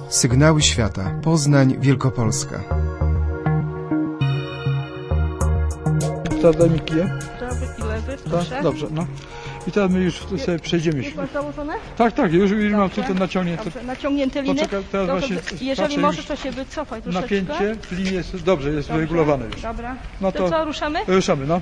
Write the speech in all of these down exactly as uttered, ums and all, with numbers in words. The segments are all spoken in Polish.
Sygnały świata. Poznań, Wielkopolska. Daj mi kije. Prawy i lewy, proszę. Tak, dobrze, no. I teraz my już sobie przejdziemy. Jest masz założone? Tak, tak, już, już mam tutaj naciągnięte. Dobrze, naciągnięte liny. Poczekaj, teraz Dobrze, właśnie jeżeli patrzę, możesz, to się wycofaj troszeczkę. napięcie w linii jest dobrze, jest Dobrze, wyregulowane już. Dobra. No to, to co, ruszamy? Ruszamy, no.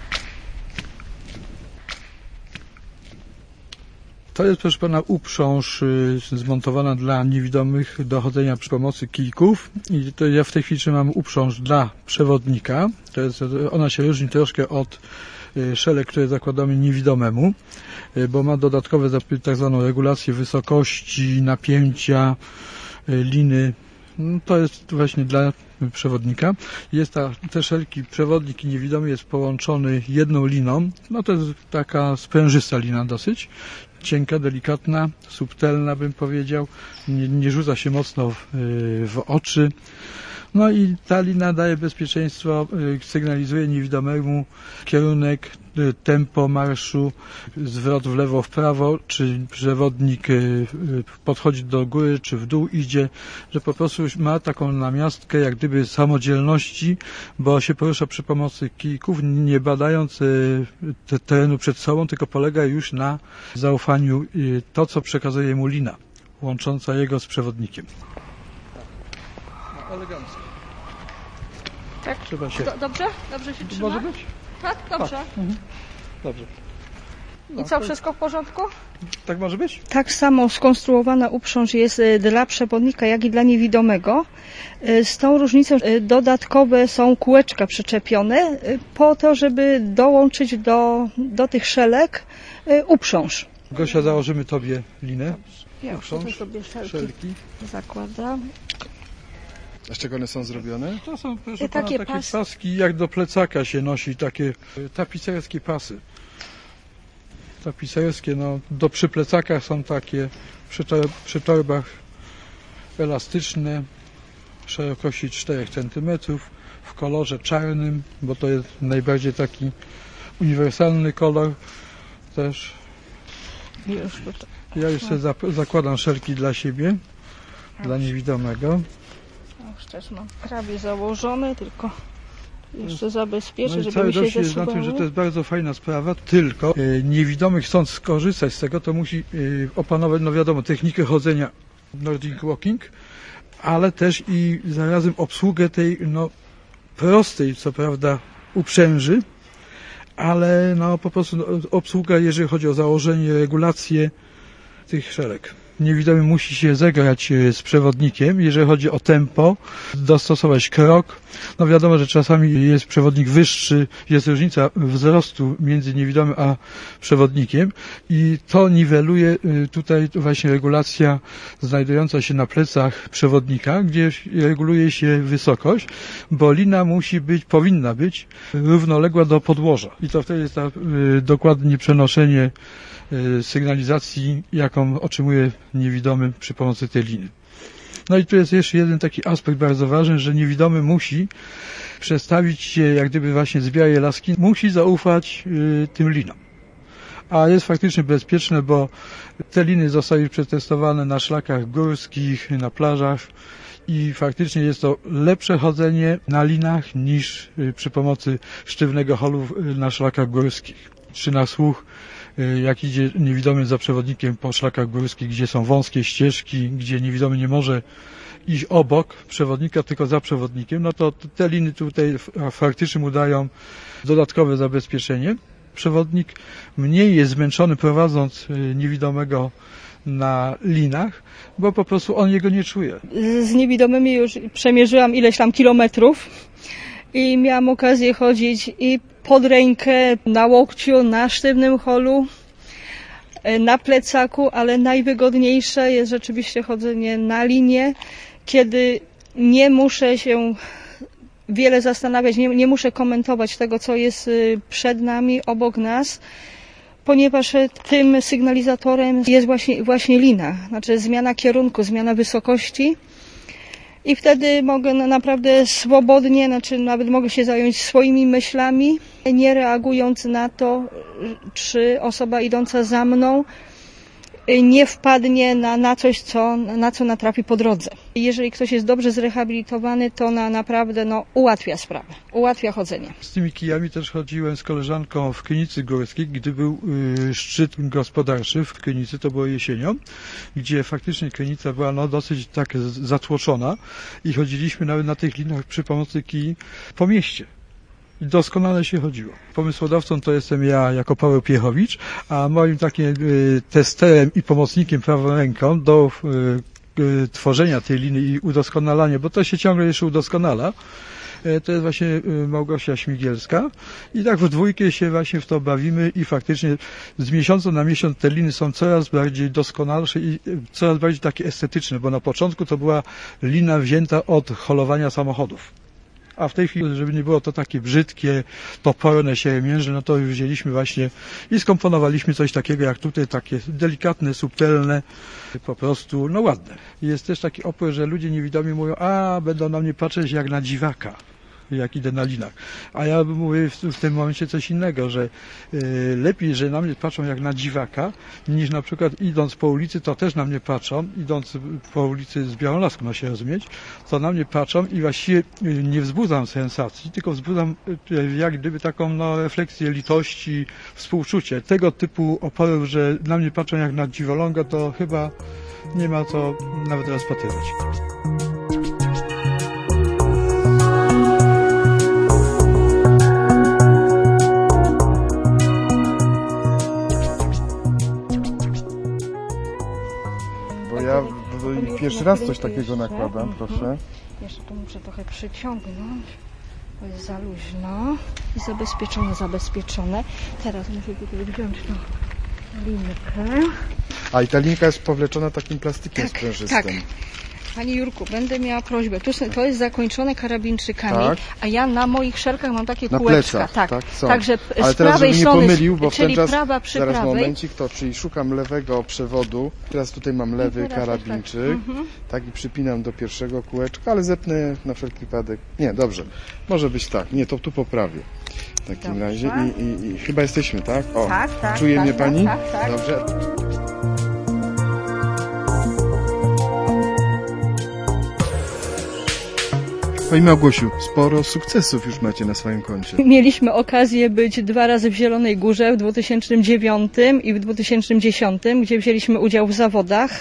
To jest, proszę pana, uprząż y, zmontowana dla niewidomych do chodzenia przy pomocy kijków. I to ja w tej chwili trzymam uprząż dla przewodnika. To jest, ona się różni troszkę od y, szelek, które zakładamy niewidomemu, y, bo ma dodatkowe tak zwaną regulację wysokości, napięcia y, liny. No, to jest właśnie dla przewodnika. Jest ta, te szelki, przewodnik i niewidomy jest połączony jedną liną. No to jest taka sprężysta lina dosyć. Cienka, delikatna, subtelna bym powiedział. Nie, nie rzuca się mocno w, w oczy. No i ta lina daje bezpieczeństwo, sygnalizuje niewidomemu kierunek, tempo marszu, zwrot w lewo, w prawo, czy przewodnik podchodzi do góry, czy w dół idzie, że po prostu ma taką namiastkę jak gdyby samodzielności, bo się porusza przy pomocy kijków, nie badając te terenu przed sobą, tylko polega już na zaufaniu to, co przekazuje mu lina, łącząca jego z przewodnikiem. Elegancko. Tak? Trzeba się... Do, dobrze? Dobrze się trzyma? Może być? Tak? Dobrze. Tak. Mhm. Dobrze. No, I co, to... wszystko w porządku? Tak może być? Tak samo skonstruowana uprząż jest dla przewodnika, jak i dla niewidomego. Z tą różnicą dodatkowe są kółeczka przyczepione po to, żeby dołączyć do, do tych szelek uprząż. Gosia, założymy tobie linę. Ja już uprząż, sobie szelki, szelki. zakładam. A z czego one są zrobione? To są, proszę I pana, takie takie pas... paski, jak do plecaka się nosi, takie tapicerskie pasy. Tapicerskie, no, do przy plecakach są takie, przy, tor przy torbach elastyczne, szerokości czterech centymetrów, w kolorze czarnym, bo to jest najbardziej taki uniwersalny kolor też. Już tutaj. Ja już sobie zakładam szelki dla siebie, dla niewidomego. Już też mam prawie założone, tylko jeszcze zabezpieczę, No i żeby cały mi się dość jest na zasuwało. tym, że to jest bardzo fajna sprawa, tylko e, niewidomy, chcąc skorzystać z tego, to musi e, opanować, no wiadomo, technikę chodzenia Nordic Walking, ale też i zarazem obsługę tej, no, prostej, co prawda, uprzęży, ale no po prostu no, obsługa, jeżeli chodzi o założenie, regulację tych szelek. Niewidomy musi się zegrać z przewodnikiem, jeżeli chodzi o tempo, dostosować krok. No wiadomo, że czasami jest przewodnik wyższy, jest różnica wzrostu między niewidomym a przewodnikiem i to niweluje tutaj właśnie regulacja znajdująca się na plecach przewodnika, gdzie reguluje się wysokość, bo lina musi być, powinna być równoległa do podłoża. I to wtedy jest ta, dokładnie przenoszenie sygnalizacji, jaką otrzymuje niewidomy przy pomocy tej liny. No i tu jest jeszcze jeden taki aspekt bardzo ważny, że niewidomy musi przestawić się jak gdyby właśnie z białej laski, musi zaufać y, tym linom. A jest faktycznie bezpieczne, bo te liny zostały przetestowane na szlakach górskich, na plażach i faktycznie jest to lepsze chodzenie na linach niż y, przy pomocy sztywnego holu na szlakach górskich. Czy na słuch, jak idzie niewidomy za przewodnikiem po szlakach górskich, gdzie są wąskie ścieżki, gdzie niewidomy nie może iść obok przewodnika, tylko za przewodnikiem, no to te liny tutaj faktycznie mu dają dodatkowe zabezpieczenie. Przewodnik mniej jest zmęczony prowadząc niewidomego na linach, bo po prostu on jego nie czuje. Z niewidomymi już przemierzyłam ileś tam kilometrów i miałam okazję chodzić i pod rękę, na łokciu, na sztywnym holu, na plecaku, ale najwygodniejsze jest rzeczywiście chodzenie na linie, kiedy nie muszę się wiele zastanawiać, nie, nie muszę komentować tego, co jest przed nami, obok nas, ponieważ tym sygnalizatorem jest właśnie, właśnie lina, znaczy zmiana kierunku, zmiana wysokości. I wtedy mogę naprawdę swobodnie, znaczy nawet mogę się zająć swoimi myślami, nie reagując na to, czy osoba idąca za mną nie wpadnie na, na coś, co, na co natrafi po drodze. Jeżeli ktoś jest dobrze zrehabilitowany, to na, naprawdę no, ułatwia sprawę, ułatwia chodzenie. Z tymi kijami też chodziłem z koleżanką w Krynicy Górskiej, gdy był y, szczyt gospodarczy w Krynicy, to było jesienią, gdzie faktycznie Krynica była no, dosyć tak zatłoczona i chodziliśmy nawet na tych linach przy pomocy kij po mieście. I doskonale się chodziło. Pomysłodawcą to jestem ja jako Paweł Piechowicz, a moim takim y, testerem i pomocnikiem prawą ręką do y, y, tworzenia tej liny i udoskonalania, bo to się ciągle jeszcze udoskonala, y, to jest właśnie y, Małgosia Śmigielska. I tak w dwójkę się właśnie w to bawimy i faktycznie z miesiąca na miesiąc te liny są coraz bardziej doskonalsze i y, coraz bardziej takie estetyczne, bo na początku to była lina wzięta od holowania samochodów. A w tej chwili, żeby nie było to takie brzydkie, toporne, siermiężne, no to już wzięliśmy właśnie i skomponowaliśmy coś takiego jak tutaj, takie delikatne, subtelne, po prostu, no ładne. Jest też taki opór, że ludzie niewidomi mówią, a będą na mnie patrzeć jak na dziwaka, jak idę na linach. A ja mówię w, w tym momencie coś innego, że y, lepiej, że na mnie patrzą jak na dziwaka, niż na przykład idąc po ulicy, to też na mnie patrzą, idąc po ulicy z Białolasku, ma się rozumieć, to na mnie patrzą i właściwie y, nie wzbudzam sensacji, tylko wzbudzam y, jak gdyby taką no, refleksję litości, współczucie. Tego typu oporów, że na mnie patrzą jak na dziwoląga, to chyba nie ma co nawet rozpatrywać. Ja pierwszy raz coś takiego nakładam, proszę. Jeszcze tu muszę trochę przyciągnąć, bo jest za luźno i zabezpieczone, zabezpieczone. Teraz muszę tutaj wziąć tą linkę. A i ta linka jest powleczona takim plastikiem Tak, sprężystym. tak. Panie Jurku, będę miała prośbę. Tu są- to jest zakończone karabinczykami, Tak. a ja na moich szelkach mam takie Na kółeczka. plecach, tak. tak, są. Także p- Ale z teraz, prawej żeby nie strony, pomylił, bo w ten czyli czas, prawa przy zaraz prawej. momencik, to czyli szukam lewego przewodu, teraz tutaj mam lewy teraz karabinczyk, tak, tak. Mhm. tak i przypinam do pierwszego kółeczka, ale zepnę na wszelki wypadek. Nie, dobrze, może być tak, nie, to tu poprawię w takim Dobrze. razie i, i, i chyba jesteśmy, tak? O, Tak, tak, czuje tak, mnie tak, Pani? tak, tak. Dobrze. Pani Małgosiu, sporo sukcesów już macie na swoim koncie. Mieliśmy okazję być dwa razy w Zielonej Górze w dwa tysiące dziewiątym i w dwa tysiące dziesiątym, gdzie wzięliśmy udział w zawodach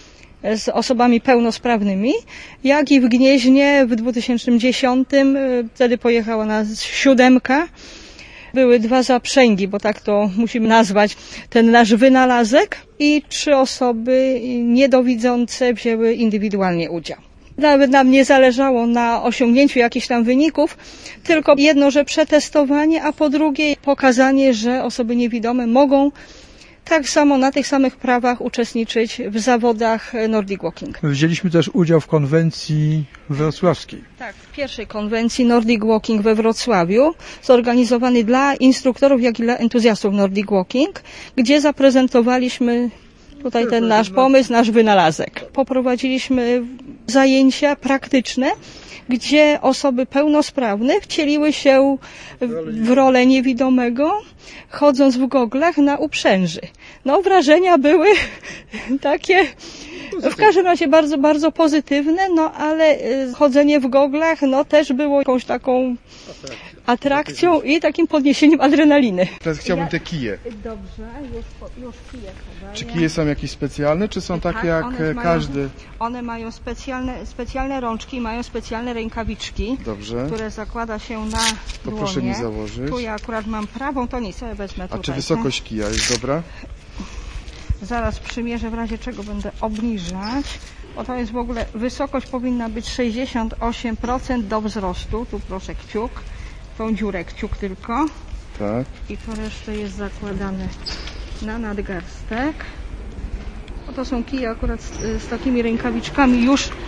z osobami pełnosprawnymi, jak i w Gnieźnie w dwa tysiące dziesiątym, wtedy pojechała nas siódemka. Były dwa zaprzęgi, bo tak to musimy nazwać, ten nasz wynalazek i trzy osoby niedowidzące wzięły indywidualnie udział. Nawet nam nie zależało na osiągnięciu jakichś tam wyników, tylko jedno, że przetestowanie, a po drugie pokazanie, że osoby niewidome mogą tak samo na tych samych prawach uczestniczyć w zawodach Nordic Walking. Wzięliśmy też udział w konwencji wrocławskiej. Tak, w pierwszej konwencji Nordic Walking we Wrocławiu, zorganizowanej dla instruktorów, jak i dla entuzjastów Nordic Walking, gdzie zaprezentowaliśmy tutaj ten nasz pomysł, nasz wynalazek. Poprowadziliśmy zajęcia praktyczne, gdzie osoby pełnosprawne wcieliły się w rolę niewidomego, chodząc w goglach na uprzęży. No, wrażenia były takie, w każdym razie bardzo, bardzo pozytywne, no ale y, chodzenie w goglach, no też było jakąś taką atrakcją i takim podniesieniem adrenaliny. Teraz chciałbym te kije. Dobrze, już, już kije podaję. Czy kije są jakieś specjalne, czy są takie jak one mają- każdy? One mają specjalne, specjalne rączki, mają specjalne rękawiczki, Dobrze. które zakłada się na To dłonie. proszę mi założyć. Tu ja akurat mam prawą, to nic, sobie wezmę A tutaj. czy wysokość kija jest dobra? tak? Zaraz przymierzę, w razie czego będę obniżać. Bo to jest w ogóle, wysokość powinna być sześćdziesiąt osiem procent do wzrostu. Tu proszę kciuk, tą dziurę kciuk tylko. Tak. I to resztę jest zakładane na nadgarstek. No to są kije akurat z, z takimi rękawiczkami już y,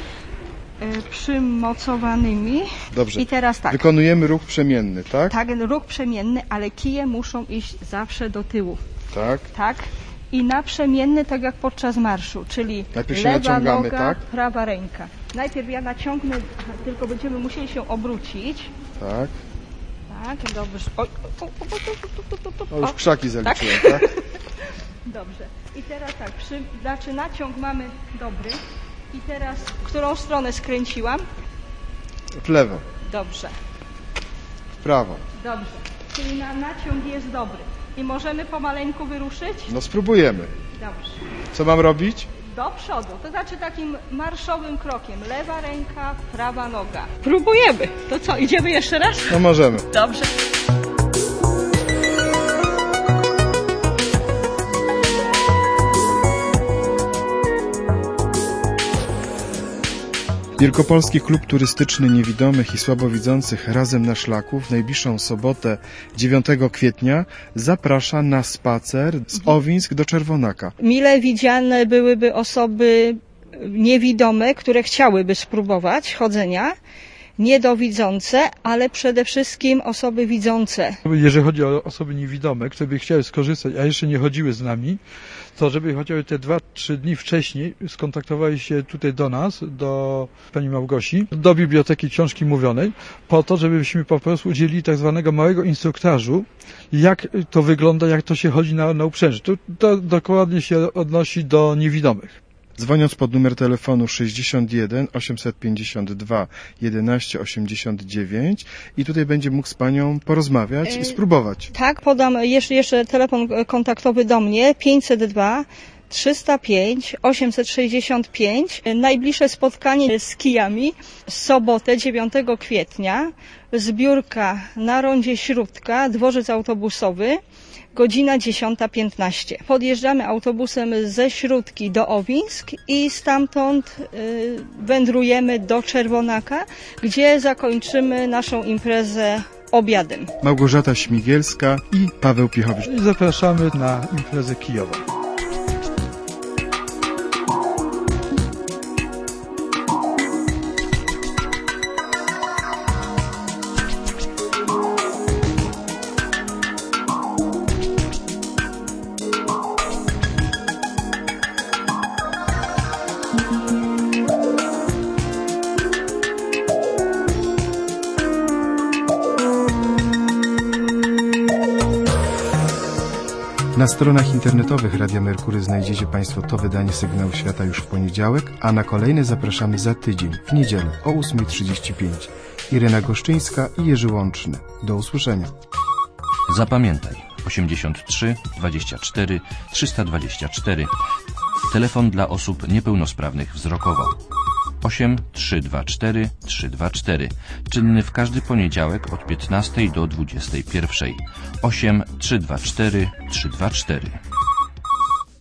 przymocowanymi. Dobrze. I teraz tak, Wykonujemy ruch przemienny, tak? tak, ruch przemienny, ale kije muszą iść zawsze do tyłu, Tak. tak? I naprzemienny, tak jak podczas marszu, czyli Najpierw się lewa naciągamy, noga, tak? prawa ręka. Najpierw ja naciągnę, tylko będziemy musieli się obrócić. Tak. Tak, dobrze. Oj, o, o, o, o, o, o, o, O, już o. krzaki zaliczyłem, tak? Dobrze. I teraz tak, przy, znaczy naciąg mamy dobry. I teraz w którą stronę skręciłam? W lewo, Dobrze. w prawo. Dobrze. Czyli na naciąg jest dobry. I możemy pomaleńku wyruszyć? No spróbujemy. Dobrze. Co mam robić? Do przodu, to znaczy takim marszowym krokiem. Lewa ręka, prawa noga. Próbujemy. To co, idziemy jeszcze raz? No możemy. Dobrze. Wielkopolski Klub Turystyczny Niewidomych i Słabowidzących Razem na Szlaku w najbliższą sobotę dziewiątego kwietnia zaprasza na spacer z Owińsk do Czerwonaka. Mile widziane byłyby osoby niewidome, które chciałyby spróbować chodzenia, niedowidzące, ale przede wszystkim osoby widzące. Jeżeli chodzi o osoby niewidome, które by chciały skorzystać, a jeszcze nie chodziły z nami, to żeby chociażby te dwa, trzy dni wcześniej skontaktowali się tutaj do nas, do pani Małgosi, do Biblioteki Książki Mówionej, po to, żebyśmy po prostu udzielili tak zwanego małego instruktażu, jak to wygląda, jak to się chodzi na, na uprzęży. To, to dokładnie się odnosi do niewidomych. Dzwoniąc pod numer telefonu sześćdziesiąt jeden osiemset pięćdziesiąt dwa jedenaście osiemdziesiąt dziewięć i tutaj będzie mógł z panią porozmawiać i spróbować. Tak, podam jeszcze, jeszcze telefon kontaktowy do mnie pięćset dwa trzysta pięć osiemset sześćdziesiąt pięć. Najbliższe spotkanie z kijami w sobotę dziewiątego kwietnia. Zbiórka na rondzie Śródka, dworzec autobusowy. Godzina dziesiąta piętnaście. Podjeżdżamy autobusem ze Śródki do Owińsk i stamtąd y, wędrujemy do Czerwonaka, gdzie zakończymy naszą imprezę obiadem. Małgorzata Śmigielska i Paweł Piechowicz. I zapraszamy na imprezę kijową. Na stronach internetowych Radia Merkury znajdziecie Państwo to wydanie Sygnału Świata już w poniedziałek, a na kolejne zapraszamy za tydzień, w niedzielę o ósma trzydzieści pięć. Irena Goszczyńska i Jerzy Łączny. Do usłyszenia. Zapamiętaj osiemdziesiąt trzy dwadzieścia cztery trzysta dwadzieścia cztery. Telefon dla osób niepełnosprawnych wzrokowo. osiem trzy dwa cztery trzy dwa cztery. Czynny w każdy poniedziałek od piętnastej do dwudziestej pierwszej. osiem trzy dwa cztery trzy dwa cztery.